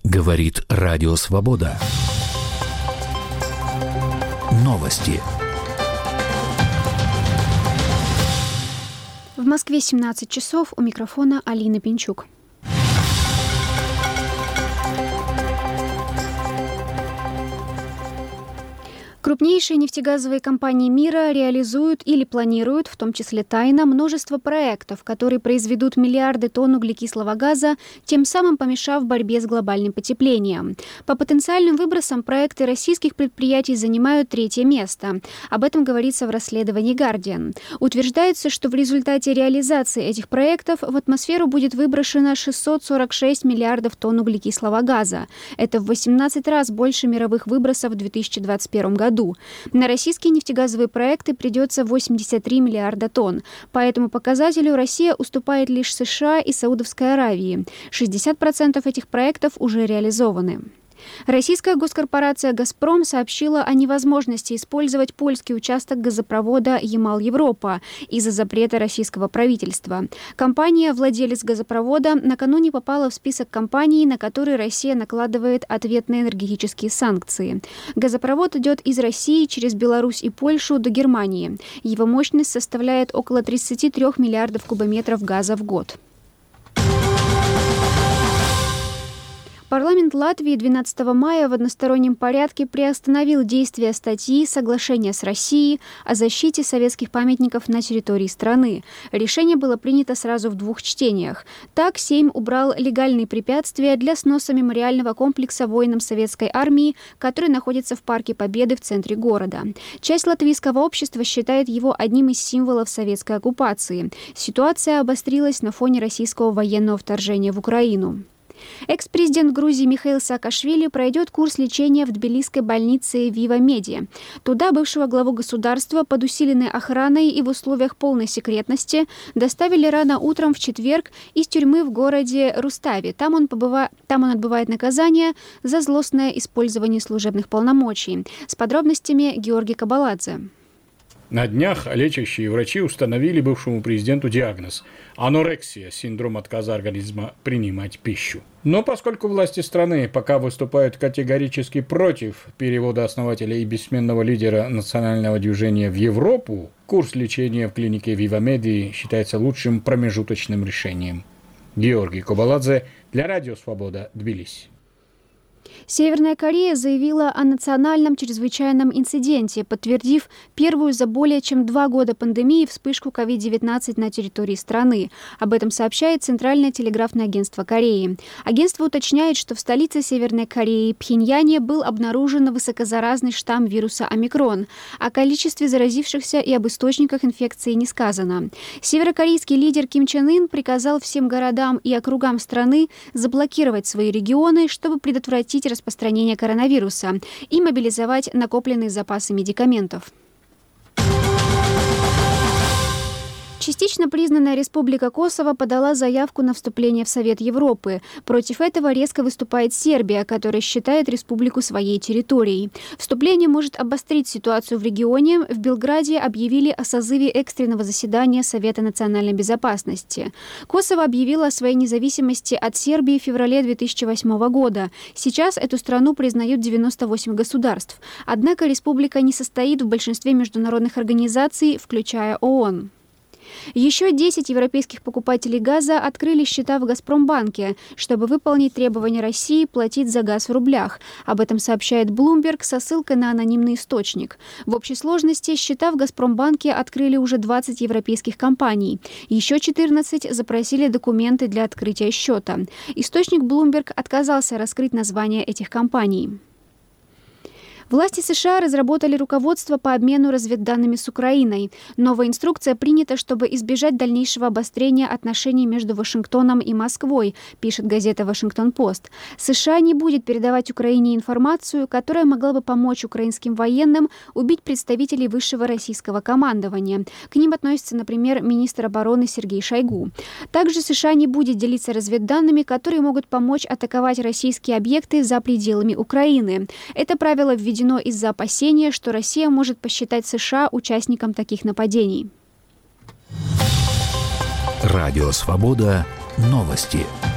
Говорит Радио Свобода. Новости. В Москве 17 часов. У микрофона Алина Пинчук. Крупнейшие нефтегазовые компании мира реализуют или планируют, в том числе тайно, множество проектов, которые произведут миллиарды тонн углекислого газа, тем самым помешав борьбе с глобальным потеплением. По потенциальным выбросам проекты российских предприятий занимают 3-е место. Об этом говорится в расследовании «Гардиан». Утверждается, что в результате реализации этих проектов в атмосферу будет выброшено 646 миллиардов тонн углекислого газа. Это в 18 раз больше мировых выбросов в 2021 году. На российские нефтегазовые проекты придется 83 миллиарда тонн. По этому показателю Россия уступает лишь США и Саудовской Аравии. 60% этих проектов уже реализованы. Российская госкорпорация «Газпром» сообщила о невозможности использовать польский участок газопровода «Ямал-Европа» из-за запрета российского правительства. Компания, владелец газопровода, накануне попала в список компаний, на которые Россия накладывает ответные энергетические санкции. Газопровод идет из России через Беларусь и Польшу до Германии. Его мощность составляет около 33 миллиардов кубометров газа в год. Парламент Латвии 12 мая в одностороннем порядке приостановил действие статьи «Соглашение с Россией о защите советских памятников на территории страны». Решение было принято сразу в 2 чтениях. Так, Сейм убрал легальные препятствия для сноса мемориального комплекса воинам Советской армии, который находится в Парке Победы в центре города. Часть латвийского общества считает его одним из символов советской оккупации. Ситуация обострилась на фоне российского военного вторжения в Украину. Экс-президент Грузии Михаил Саакашвили пройдет курс лечения в тбилисской больнице Вива Меди. Туда бывшего главу государства под усиленной охраной и в условиях полной секретности доставили рано утром в четверг из тюрьмы в городе Рустави. Там он отбывает наказание за злостное использование служебных полномочий. С подробностями Георгий Кабаладзе. На днях лечащие врачи установили бывшему президенту диагноз – анорексия, синдром отказа организма принимать пищу. Но поскольку власти страны пока выступают категорически против перевода основателя и бессменного лидера национального движения в Европу, курс лечения в клинике Вива Меди считается лучшим промежуточным решением. Георгий Кабаладзе для Радио Свобода, Тбилиси. Северная Корея заявила о национальном чрезвычайном инциденте, подтвердив первую за более чем 2 года пандемии вспышку COVID-19 на территории страны. Об этом сообщает Центральное телеграфное агентство Кореи. Агентство уточняет, что в столице Северной Кореи, Пхеньяне, был обнаружен высокозаразный штамм вируса омикрон. О количестве заразившихся и об источниках инфекции не сказано. Северокорейский лидер Ким Чен Ын приказал всем городам и округам страны заблокировать свои регионы, чтобы предотвратить распространение коронавируса и мобилизовать накопленные запасы медикаментов. Частично признанная Республика Косово подала заявку на вступление в Совет Европы. Против этого резко выступает Сербия, которая считает республику своей территорией. Вступление может обострить ситуацию в регионе. В Белграде объявили о созыве экстренного заседания Совета национальной безопасности. Косово объявило о своей независимости от Сербии в феврале 2008 года. Сейчас эту страну признают 98 государств. Однако республика не состоит в большинстве международных организаций, включая ООН. Еще 10 европейских покупателей газа открыли счета в «Газпромбанке», чтобы выполнить требования России платить за газ в рублях. Об этом сообщает Bloomberg со ссылкой на анонимный источник. В общей сложности счета в «Газпромбанке» открыли уже 20 европейских компаний. Еще 14 запросили документы для открытия счета. Источник Bloomberg отказался раскрыть название этих компаний. Власти США разработали руководство по обмену разведданными с Украиной. Новая инструкция принята, чтобы избежать дальнейшего обострения отношений между Вашингтоном и Москвой, пишет газета «Вашингтон-Пост». США не будет передавать Украине информацию, которая могла бы помочь украинским военным убить представителей высшего российского командования. К ним относится, например, министр обороны Сергей Шойгу. Также США не будет делиться разведданными, которые могут помочь атаковать российские объекты за пределами Украины. Это правило введено из-за опасения, что Россия может посчитать США участником таких нападений. Радио Свобода. Новости.